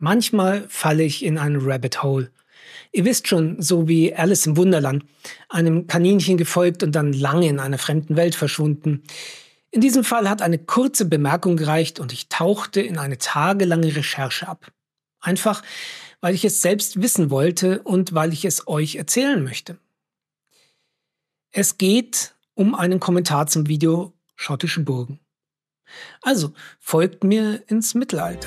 Manchmal falle ich in ein Rabbit Hole. Ihr wisst schon, so wie Alice im Wunderland, einem Kaninchen gefolgt und dann lange in einer fremden Welt verschwunden. In diesem Fall hat eine kurze Bemerkung gereicht und ich tauchte in eine tagelange Recherche ab. Einfach, weil ich es selbst wissen wollte und weil ich es euch erzählen möchte. Es geht um einen Kommentar zum Video Schottische Burgen. Also, folgt mir ins Mittelalter.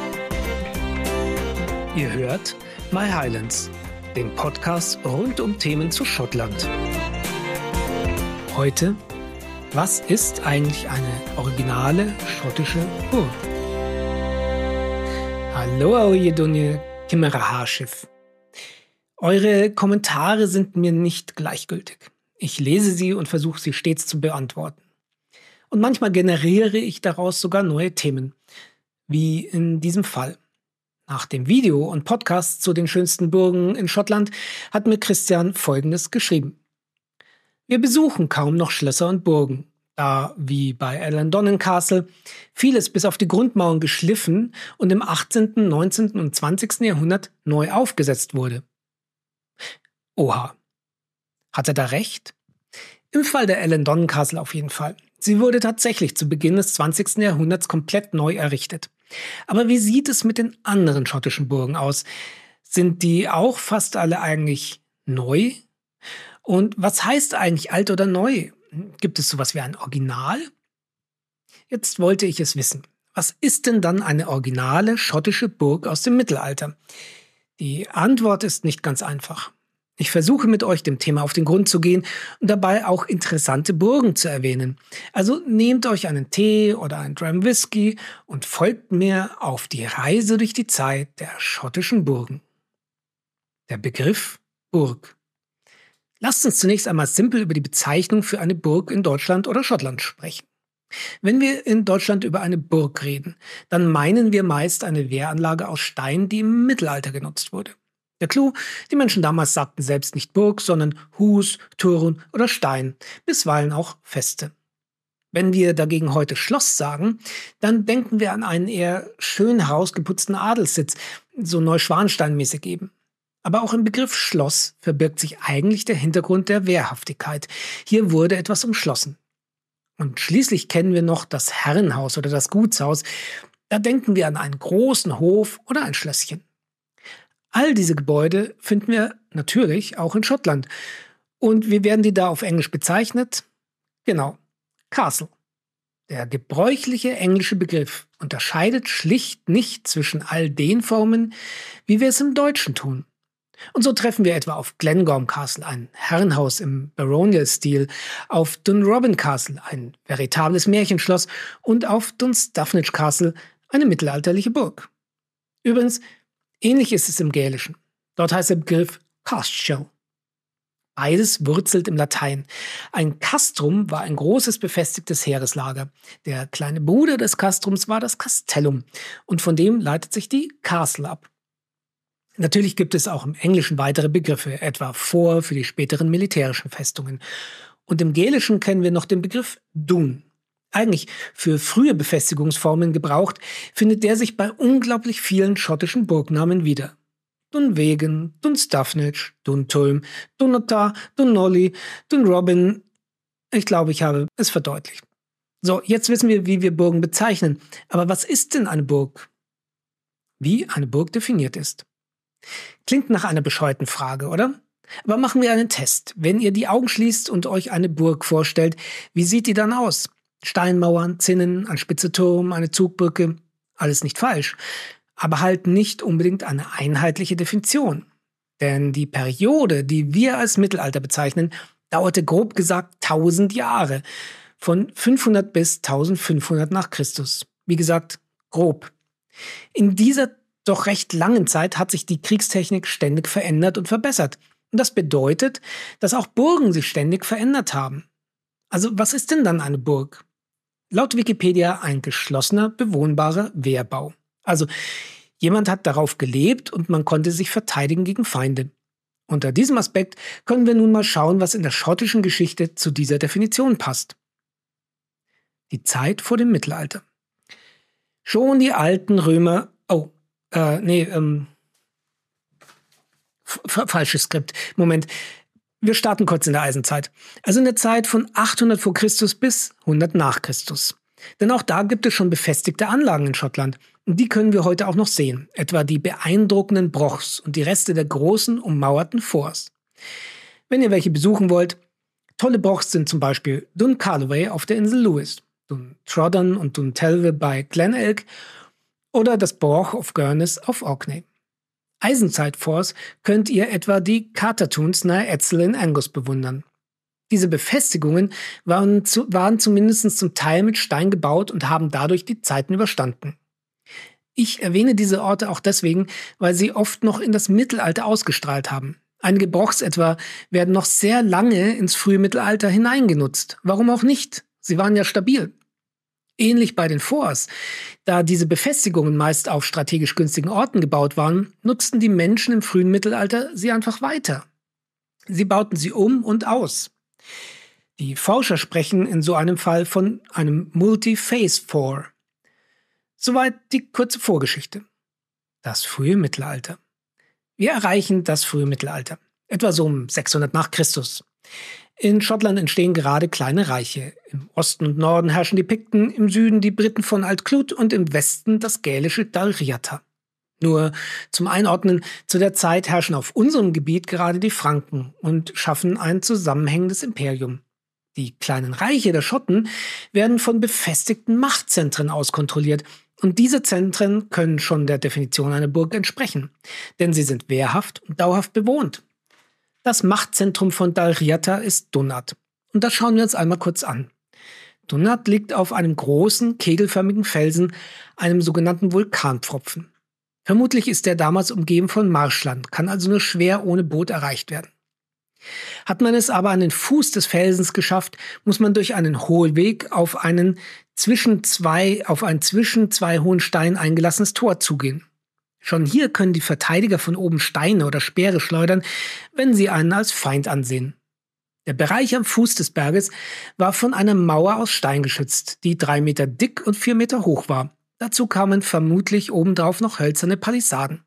Ihr hört My Highlands, den Podcast rund um Themen zu Schottland. Heute, was ist eigentlich eine originale schottische Burg? Hallo, ihr Dunje Kimmerer-Haarschiff. Eure Kommentare sind mir nicht gleichgültig. Ich lese sie und versuche sie stets zu beantworten. Und manchmal generiere ich daraus sogar neue Themen, wie in diesem Fall. Nach dem Video und Podcast zu den schönsten Burgen in Schottland hat mir Christian Folgendes geschrieben. Wir besuchen kaum noch Schlösser und Burgen, da, wie bei Allendonnan Castle, vieles bis auf die Grundmauern geschliffen und im 18., 19. und 20. Jahrhundert neu aufgesetzt wurde. Oha. Hat er da recht? Im Fall der Allendonnan Castle auf jeden Fall. Sie wurde tatsächlich zu Beginn des 20. Jahrhunderts komplett neu errichtet. Aber wie sieht es mit den anderen schottischen Burgen aus? Sind die auch fast alle eigentlich neu? Und was heißt eigentlich alt oder neu? Gibt es sowas wie ein Original? Jetzt wollte ich es wissen. Was ist denn dann eine originale schottische Burg aus dem Mittelalter? Die Antwort ist nicht ganz einfach. Ich versuche mit euch dem Thema auf den Grund zu gehen und dabei auch interessante Burgen zu erwähnen. Also nehmt euch einen Tee oder einen Dram Whisky und folgt mir auf die Reise durch die Zeit der schottischen Burgen. Der Begriff Burg. Lasst uns zunächst einmal simpel über die Bezeichnung für eine Burg in Deutschland oder Schottland sprechen. Wenn wir in Deutschland über eine Burg reden, dann meinen wir meist eine Wehranlage aus Stein, die im Mittelalter genutzt wurde. Der Clou, die Menschen damals sagten selbst nicht Burg, sondern Hus, Turm oder Stein, bisweilen auch Feste. Wenn wir dagegen heute Schloss sagen, dann denken wir an einen eher schön herausgeputzten Adelssitz, so Neuschwanstein-mäßig eben. Aber auch im Begriff Schloss verbirgt sich eigentlich der Hintergrund der Wehrhaftigkeit. Hier wurde etwas umschlossen. Und schließlich kennen wir noch das Herrenhaus oder das Gutshaus. Da denken wir an einen großen Hof oder ein Schlösschen. All diese Gebäude finden wir natürlich auch in Schottland. Und wie werden die da auf Englisch bezeichnet? Genau, Castle. Der gebräuchliche englische Begriff unterscheidet schlicht nicht zwischen all den Formen, wie wir es im Deutschen tun. Und so treffen wir etwa auf Glengorm Castle, ein Herrenhaus im Baronial-Stil, auf Dunrobin Castle, ein veritables Märchenschloss, und auf Dunstafnage Castle, eine mittelalterliche Burg. Übrigens, ähnlich ist es im Gälischen. Dort heißt der Begriff Castell. Beides wurzelt im Latein. Ein Castrum war ein großes befestigtes Heereslager. Der kleine Bruder des Castrums war das Castellum und von dem leitet sich die Castle ab. Natürlich gibt es auch im Englischen weitere Begriffe, etwa Fort für die späteren militärischen Festungen. Und im Gälischen kennen wir noch den Begriff Dun. Eigentlich für frühe Befestigungsformen gebraucht, findet der sich bei unglaublich vielen schottischen Burgnamen wieder. Dunvegan, Dunstafnage, Duntulm, Dunnottar, Dunnolly, Dunrobin. Ich glaube, ich habe es verdeutlicht. So, jetzt wissen wir, wie wir Burgen bezeichnen. Aber was ist denn eine Burg? Wie eine Burg definiert ist. Klingt nach einer bescheuerten Frage, oder? Aber machen wir einen Test. Wenn ihr die Augen schließt und euch eine Burg vorstellt, wie sieht die dann aus? Steinmauern, Zinnen, ein spitzer Turm, eine Zugbrücke, alles nicht falsch, aber halt nicht unbedingt eine einheitliche Definition. Denn die Periode, die wir als Mittelalter bezeichnen, dauerte grob gesagt 1000 Jahre, von 500 bis 1500 nach Christus. Wie gesagt, grob. In dieser doch recht langen Zeit hat sich die Kriegstechnik ständig verändert und verbessert. Und das bedeutet, dass auch Burgen sich ständig verändert haben. Also was ist denn dann eine Burg? Laut Wikipedia ein geschlossener, bewohnbarer Wehrbau. Also jemand hat darauf gelebt und man konnte sich verteidigen gegen Feinde. Unter diesem Aspekt können wir nun mal schauen, was in der schottischen Geschichte zu dieser Definition passt. Die Zeit vor dem Mittelalter. Schon die alten Römer, Falsches Skript. Moment. Wir starten kurz in der Eisenzeit. Also in der Zeit von 800 vor Christus bis 100 nach Christus. Denn auch da gibt es schon befestigte Anlagen in Schottland. Und die können wir heute auch noch sehen. Etwa die beeindruckenden Brochs und die Reste der großen, ummauerten Forts. Wenn ihr welche besuchen wollt, tolle Brochs sind zum Beispiel Dun Calloway auf der Insel Lewis, Dun Trodden und Dun Telve bei Glenelg oder das Broch of Gurnes auf Orkney. Eisenzeit-Forts könnt ihr etwa die Cartertuns nahe Etzel in Angus bewundern. Diese Befestigungen waren zumindest zum Teil mit Stein gebaut und haben dadurch die Zeiten überstanden. Ich erwähne diese Orte auch deswegen, weil sie oft noch in das Mittelalter ausgestrahlt haben. Einige Brochs etwa werden noch sehr lange ins frühe Mittelalter hineingenutzt. Warum auch nicht? Sie waren ja stabil. Ähnlich bei den Forts. Da diese Befestigungen meist auf strategisch günstigen Orten gebaut waren, nutzten die Menschen im frühen Mittelalter sie einfach weiter. Sie bauten sie um und aus. Die Forscher sprechen in so einem Fall von einem Multi-Phase Fort. Soweit die kurze Vorgeschichte. Das frühe Mittelalter. Wir erreichen das frühe Mittelalter, etwa so um 600 nach Christus. In Schottland entstehen gerade kleine Reiche. Im Osten und Norden herrschen die Pikten, im Süden die Briten von Alt-Clwyd und im Westen das gälische Dalriata. Nur zum Einordnen, zu der Zeit herrschen auf unserem Gebiet gerade die Franken und schaffen ein zusammenhängendes Imperium. Die kleinen Reiche der Schotten werden von befestigten Machtzentren aus kontrolliert. Und diese Zentren können schon der Definition einer Burg entsprechen, denn sie sind wehrhaft und dauerhaft bewohnt. Das Machtzentrum von Dalriata ist Dunnart. Und das schauen wir uns einmal kurz an. Dunnart liegt auf einem großen, kegelförmigen Felsen, einem sogenannten Vulkanpfropfen. Vermutlich ist er damals umgeben von Marschland, kann also nur schwer ohne Boot erreicht werden. Hat man es aber an den Fuß des Felsens geschafft, muss man durch einen Hohlweg auf ein zwischen zwei hohen Steinen eingelassenes Tor zugehen. Schon hier können die Verteidiger von oben Steine oder Speere schleudern, wenn sie einen als Feind ansehen. Der Bereich am Fuß des Berges war von einer Mauer aus Stein geschützt, die 3 Meter dick und 4 Meter hoch war. Dazu kamen vermutlich obendrauf noch hölzerne Palisaden.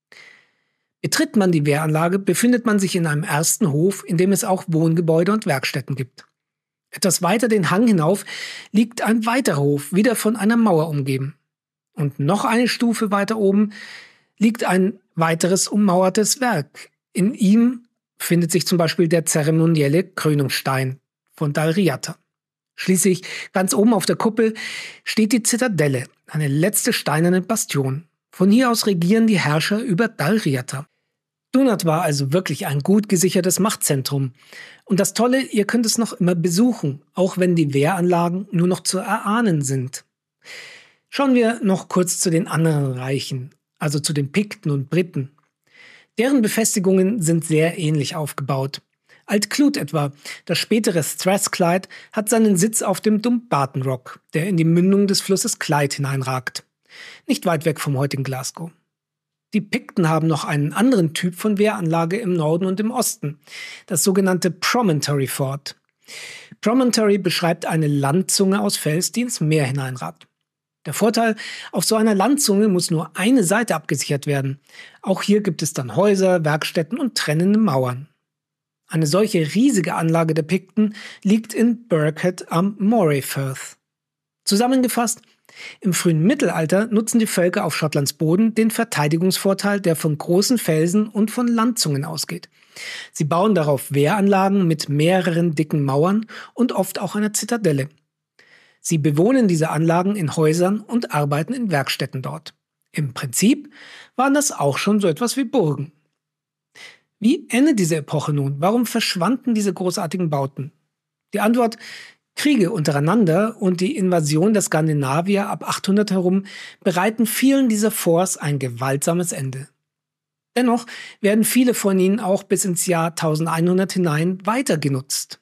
Betritt man die Wehranlage, befindet man sich in einem ersten Hof, in dem es auch Wohngebäude und Werkstätten gibt. Etwas weiter den Hang hinauf liegt ein weiterer Hof, wieder von einer Mauer umgeben. Und noch eine Stufe weiter oben liegt ein weiteres ummauertes Werk. In ihm findet sich zum Beispiel der zeremonielle Krönungsstein von Dalriata. Schließlich ganz oben auf der Kuppel steht die Zitadelle, eine letzte steinerne Bastion. Von hier aus regieren die Herrscher über Dalriata. Dunnart war also wirklich ein gut gesichertes Machtzentrum. Und das Tolle, ihr könnt es noch immer besuchen, auch wenn die Wehranlagen nur noch zu erahnen sind. Schauen wir noch kurz zu den anderen Reichen, also zu den Pikten und Briten. Deren Befestigungen sind sehr ähnlich aufgebaut. Alt-Clwyd etwa, das spätere Strathclyde, hat seinen Sitz auf dem Dumbarton Rock, der in die Mündung des Flusses Clyde hineinragt. Nicht weit weg vom heutigen Glasgow. Die Pikten haben noch einen anderen Typ von Wehranlage im Norden und im Osten, das sogenannte Promontory Fort. Promontory beschreibt eine Landzunge aus Fels, die ins Meer hineinragt. Der Vorteil, auf so einer Landzunge muss nur eine Seite abgesichert werden. Auch hier gibt es dann Häuser, Werkstätten und trennende Mauern. Eine solche riesige Anlage der Pikten liegt in Birkhead am Moray Firth. Zusammengefasst, im frühen Mittelalter nutzen die Völker auf Schottlands Boden den Verteidigungsvorteil, der von großen Felsen und von Landzungen ausgeht. Sie bauen darauf Wehranlagen mit mehreren dicken Mauern und oft auch einer Zitadelle. Sie bewohnen diese Anlagen in Häusern und arbeiten in Werkstätten dort. Im Prinzip waren das auch schon so etwas wie Burgen. Wie endet diese Epoche nun? Warum verschwanden diese großartigen Bauten? Die Antwort: Kriege untereinander und die Invasion der Skandinavier ab 800 herum bereiten vielen dieser Forts ein gewaltsames Ende. Dennoch werden viele von ihnen auch bis ins Jahr 1100 hinein weiter genutzt.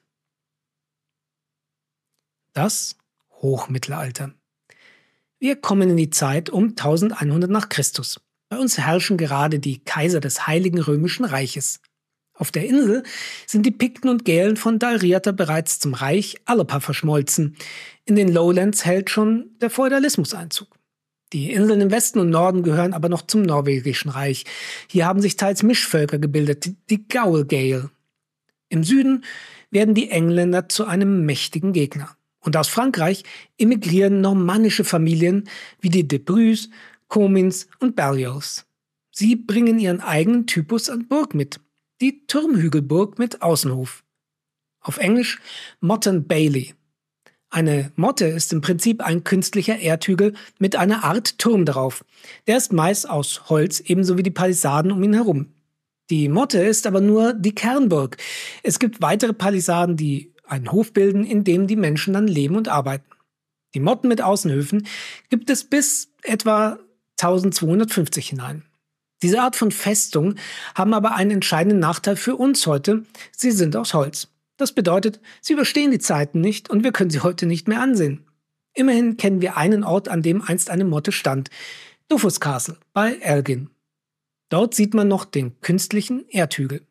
Das Hochmittelalter. Wir kommen in die Zeit um 1100 nach Christus. Bei uns herrschen gerade die Kaiser des Heiligen Römischen Reiches. Auf der Insel sind die Pikten und Gälen von Dalriata bereits zum Reich Alapa verschmolzen. In den Lowlands hält schon der Feudalismus Einzug. Die Inseln im Westen und Norden gehören aber noch zum Norwegischen Reich. Hier haben sich teils Mischvölker gebildet, die Gaul-Gael. Im Süden werden die Engländer zu einem mächtigen Gegner. Und aus Frankreich emigrieren normannische Familien wie die De Bruys, Comins und Berlioz. Sie bringen ihren eigenen Typus an Burg mit, die Turmhügelburg mit Außenhof. Auf Englisch Motte Bailey. Eine Motte ist im Prinzip ein künstlicher Erdhügel mit einer Art Turm drauf. Der ist meist aus Holz, ebenso wie die Palisaden um ihn herum. Die Motte ist aber nur die Kernburg. Es gibt weitere Palisaden, die einen Hof bilden, in dem die Menschen dann leben und arbeiten. Die Motten mit Außenhöfen gibt es bis etwa 1250 hinein. Diese Art von Festung haben aber einen entscheidenden Nachteil für uns heute. Sie sind aus Holz. Das bedeutet, sie überstehen die Zeiten nicht und wir können sie heute nicht mehr ansehen. Immerhin kennen wir einen Ort, an dem einst eine Motte stand. Dufus Castle bei Elgin. Dort sieht man noch den künstlichen Erdhügel.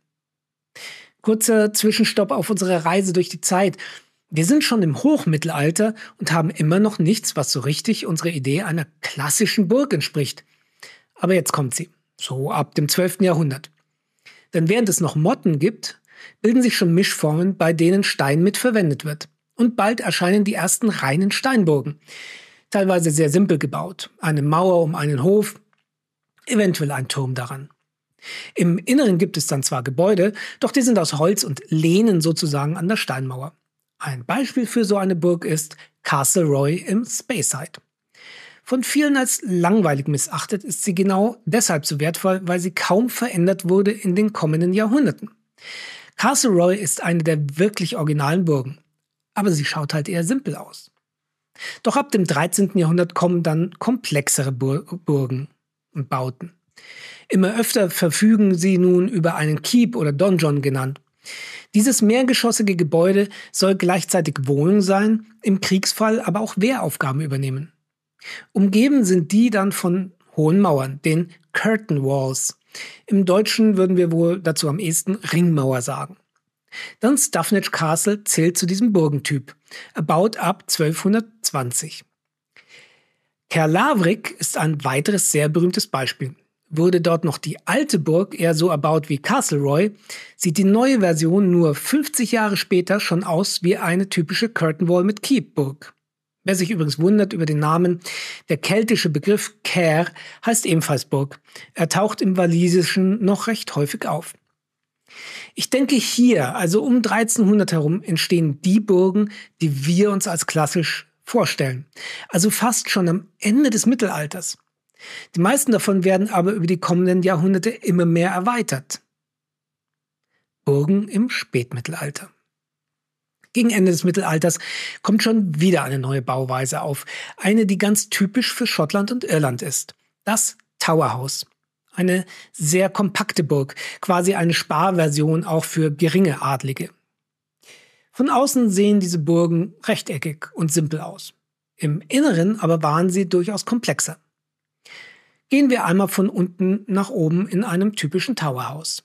Kurzer Zwischenstopp auf unserer Reise durch die Zeit. Wir sind schon im Hochmittelalter und haben immer noch nichts, was so richtig unserer Idee einer klassischen Burg entspricht. Aber jetzt kommt sie, so ab dem 12. Jahrhundert. Denn während es noch Motten gibt, bilden sich schon Mischformen, bei denen Stein mit verwendet wird. Und bald erscheinen die ersten reinen Steinburgen. Teilweise sehr simpel gebaut. Eine Mauer um einen Hof, eventuell ein Turm daran. Im Inneren gibt es dann zwar Gebäude, doch die sind aus Holz und lehnen sozusagen an der Steinmauer. Ein Beispiel für so eine Burg ist Castle Roy im Speyside. Von vielen als langweilig missachtet ist sie genau deshalb so wertvoll, weil sie kaum verändert wurde in den kommenden Jahrhunderten. Castle Roy ist eine der wirklich originalen Burgen, aber sie schaut halt eher simpel aus. Doch ab dem 13. Jahrhundert kommen dann komplexere Burgen und Bauten. Immer öfter verfügen sie nun über einen Keep oder Donjon genannt. Dieses mehrgeschossige Gebäude soll gleichzeitig Wohnung sein, im Kriegsfall aber auch Wehraufgaben übernehmen. Umgeben sind die dann von hohen Mauern, den Curtain Walls. Im Deutschen würden wir wohl dazu am ehesten Ringmauer sagen. Dann Stevenage Castle zählt zu diesem Burgentyp, erbaut ab 1220. Kerlavrik ist ein weiteres sehr berühmtes Beispiel. Wurde dort noch die alte Burg eher so erbaut wie Castle Roy, sieht die neue Version nur 50 Jahre später schon aus wie eine typische Curtain Wall mit Keep-Burg. Wer sich übrigens wundert über den Namen, der keltische Begriff Cair heißt ebenfalls Burg. Er taucht im Walisischen noch recht häufig auf. Ich denke hier, also um 1300 herum, entstehen die Burgen, die wir uns als klassisch vorstellen. Also fast schon am Ende des Mittelalters. Die meisten davon werden aber über die kommenden Jahrhunderte immer mehr erweitert. Burgen im Spätmittelalter. Gegen Ende des Mittelalters kommt schon wieder eine neue Bauweise auf. Eine, die ganz typisch für Schottland und Irland ist. Das Tower House. Eine sehr kompakte Burg, quasi eine Sparversion auch für geringe Adlige. Von außen sehen diese Burgen rechteckig und simpel aus. Im Inneren aber waren sie durchaus komplexer. Gehen wir einmal von unten nach oben in einem typischen Tower House.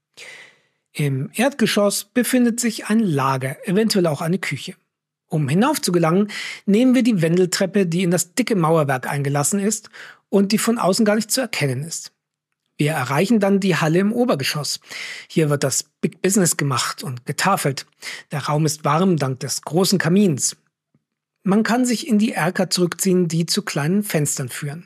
Im Erdgeschoss befindet sich ein Lager, eventuell auch eine Küche. Um hinauf zu gelangen, nehmen wir die Wendeltreppe, die in das dicke Mauerwerk eingelassen ist und die von außen gar nicht zu erkennen ist. Wir erreichen dann die Halle im Obergeschoss. Hier wird das Big Business gemacht und getafelt. Der Raum ist warm dank des großen Kamins. Man kann sich in die Erker zurückziehen, die zu kleinen Fenstern führen.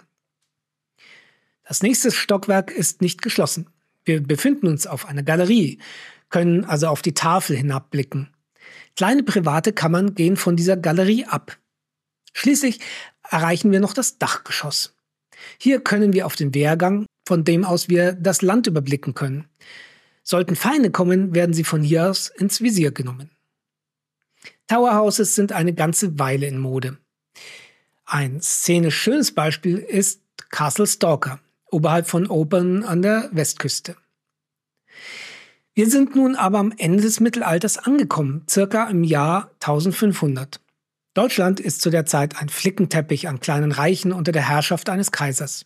Das nächste Stockwerk ist nicht geschlossen. Wir befinden uns auf einer Galerie, können also auf die Tafel hinabblicken. Kleine private Kammern gehen von dieser Galerie ab. Schließlich erreichen wir noch das Dachgeschoss. Hier können wir auf den Wehrgang, von dem aus wir das Land überblicken können. Sollten Feinde kommen, werden sie von hier aus ins Visier genommen. Tower Houses sind eine ganze Weile in Mode. Ein szenisch schönes Beispiel ist Castle Stalker, oberhalb von Oban an der Westküste. Wir sind nun aber am Ende des Mittelalters angekommen, circa im Jahr 1500. Deutschland ist zu der Zeit ein Flickenteppich an kleinen Reichen unter der Herrschaft eines Kaisers.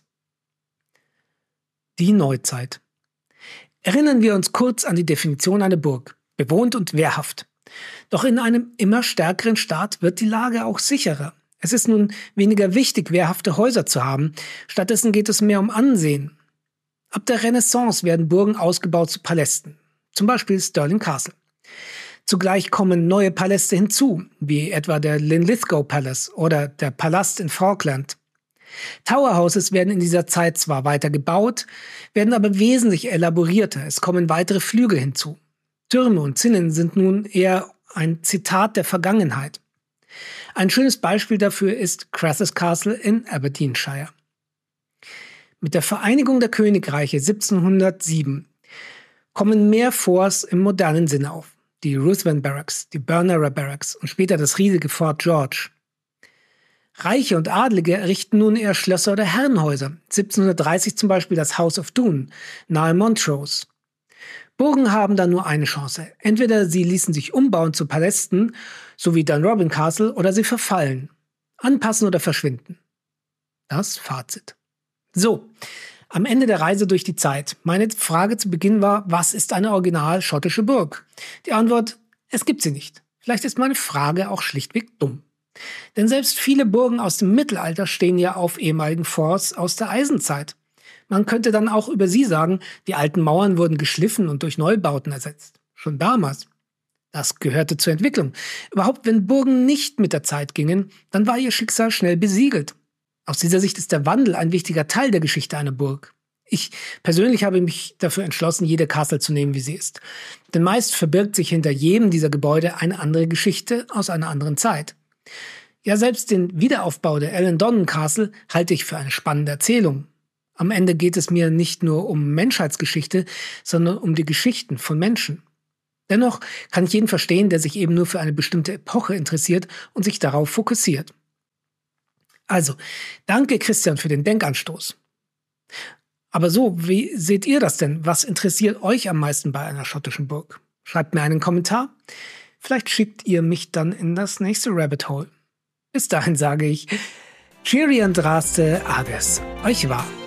Die Neuzeit. Erinnern wir uns kurz an die Definition einer Burg, bewohnt und wehrhaft. Doch in einem immer stärkeren Staat wird die Lage auch sicherer. Es ist nun weniger wichtig, wehrhafte Häuser zu haben. Stattdessen geht es mehr um Ansehen. Ab der Renaissance werden Burgen ausgebaut zu Palästen, zum Beispiel Stirling Castle. Zugleich kommen neue Paläste hinzu, wie etwa der Linlithgow Palace oder der Palast in Falkland. Tower Houses werden in dieser Zeit zwar weiter gebaut, werden aber wesentlich elaborierter. Es kommen weitere Flügel hinzu. Türme und Zinnen sind nun eher ein Zitat der Vergangenheit. Ein schönes Beispiel dafür ist Crassus Castle in Aberdeenshire. Mit der Vereinigung der Königreiche 1707 kommen mehr Forts im modernen Sinne auf. Die Ruthven Barracks, die Bernera Barracks und später das riesige Fort George. Reiche und Adlige errichten nun eher Schlösser oder Herrenhäuser. 1730 zum Beispiel das House of Doune nahe Montrose. Burgen haben da nur eine Chance. Entweder sie ließen sich umbauen zu Palästen, so wie Dunrobin Castle, oder sie verfallen, anpassen oder verschwinden. Das Fazit. So, am Ende der Reise durch die Zeit. Meine Frage zu Beginn war, was ist eine original schottische Burg? Die Antwort, es gibt sie nicht. Vielleicht ist meine Frage auch schlichtweg dumm. Denn selbst viele Burgen aus dem Mittelalter stehen ja auf ehemaligen Forts aus der Eisenzeit. Man könnte dann auch über sie sagen, die alten Mauern wurden geschliffen und durch Neubauten ersetzt. Schon damals. Das gehörte zur Entwicklung. Überhaupt, wenn Burgen nicht mit der Zeit gingen, dann war ihr Schicksal schnell besiegelt. Aus dieser Sicht ist der Wandel ein wichtiger Teil der Geschichte einer Burg. Ich persönlich habe mich dafür entschlossen, jede Castle zu nehmen, wie sie ist. Denn meist verbirgt sich hinter jedem dieser Gebäude eine andere Geschichte aus einer anderen Zeit. Ja, selbst den Wiederaufbau der Ellendon Castle halte ich für eine spannende Erzählung. Am Ende geht es mir nicht nur um Menschheitsgeschichte, sondern um die Geschichten von Menschen. Dennoch kann ich jeden verstehen, der sich eben nur für eine bestimmte Epoche interessiert und sich darauf fokussiert. Also, danke Christian für den Denkanstoß. Aber so, wie seht ihr das denn? Was interessiert euch am meisten bei einer schottischen Burg? Schreibt mir einen Kommentar. Vielleicht schickt ihr mich dann in das nächste Rabbit Hole. Bis dahin sage ich, Cheery Andraste Ages. Euch wahr.